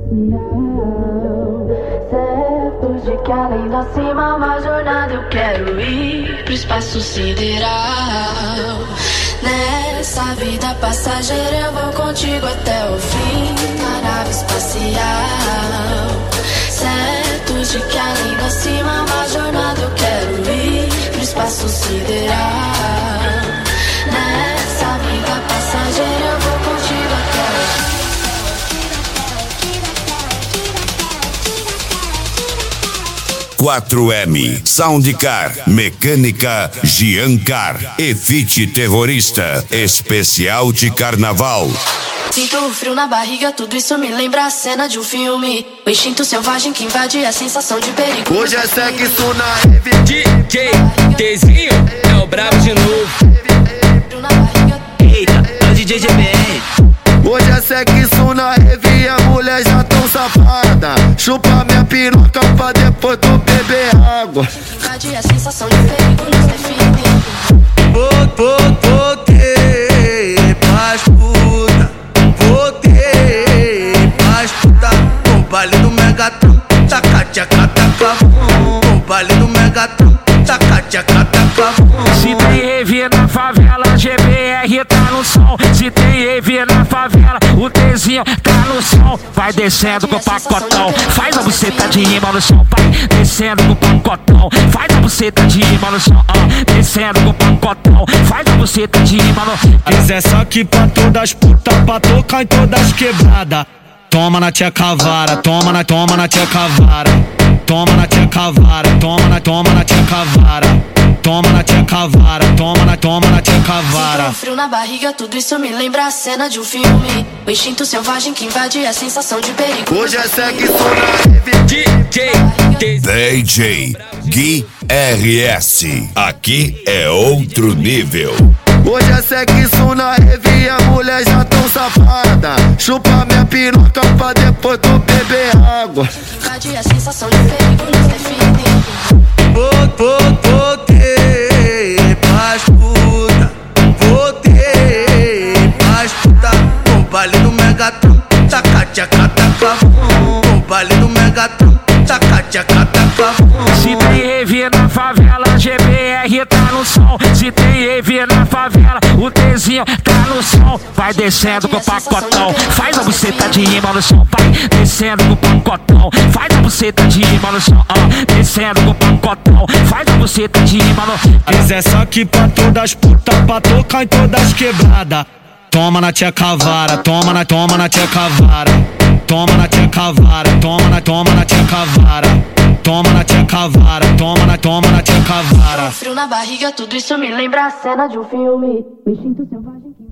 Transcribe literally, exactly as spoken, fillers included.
Certo de que além da cima uma jornada eu quero ir pro espaço sideral. Nessa vida passageira eu vou contigo até o fim da nave espacial. Certo de que além da cima uma jornada eu quero ir pro espaço sideral. Nessa vida passageira eu vou contigo até o fim. quatro M, Soundcar, Mecânica Giancar, Efite Terrorista, Especial de Carnaval. Sinto o frio na barriga, tudo isso me lembra a cena de um filme. O instinto selvagem que invade a sensação de perigo. Hoje é sexo na rave. D J Tzinho é o brabo de novo. Eita, é o D J G B R. Hoje é sexo na rave e a mulher já tão safada. Chupa minha piroca pra depois tu beber água. Invade a sensação de perigo nos define. Vou, vou, voltei pras puta. Voltei pras puta. O baile do Megatron, taca, tchaca, taca, o baile do Megatron, taca, tchaca, taca. Se tem rave na favela, G B R tá no som. Se tem rave na favela, o Tzinho tá no som. Vai descendo com o pacotão, faz a buceta de rima no som. Vai descendo com o pacotão, faz a buceta de rima no som. Ah, descendo com o pacotão, faz a buceta de rima no som. Mas é só que pra todas putas, pra tocar em todas quebradas. Toma na tia cavara, toma na, toma na tia cavara. Toma na tia cavara, toma na, toma na tia cavara. Toma na tia cavara, toma na, toma na tia cavara. Sinto um frio na barriga, tudo isso me lembra a cena de um filme. O instinto selvagem que invade a sensação de perigo. Hoje é sexo na rave. D J D J Gui R S, aqui é outro nível. Hoje é sexo na rave e a mulher já tão safada. Chupa minha piroca pra depois tu beber água. Invade a sensação de perigo nos define. Vou, vou, voltei pras puta. Voltei pras puta. O baile do Megatron, taca, tchaca, taca. O baile do Megatron, taca, tchaca, taca. Se tem rave na favela, G B R tá no som. Se tem rave na favela, o Tzinho tá no som. Vai descendo com o pacotão, faz a buceta de rima no som. Vai descendo com o pacotão, faz a buceta de rima no som. Ah, descendo com o pacotão, faz a buceta de rima no som. Mas é só que pra todas putas, pra tocar em todas quebradas. Toma na tia cavara, toma na, toma na tia cavara. Toma na tia cavara, toma na, toma na tia cavara. Toma na tia cavara, toma na, toma na tia cavara. Frio na barriga, tudo isso me lembra a cena de um filme. O instinto selvagem que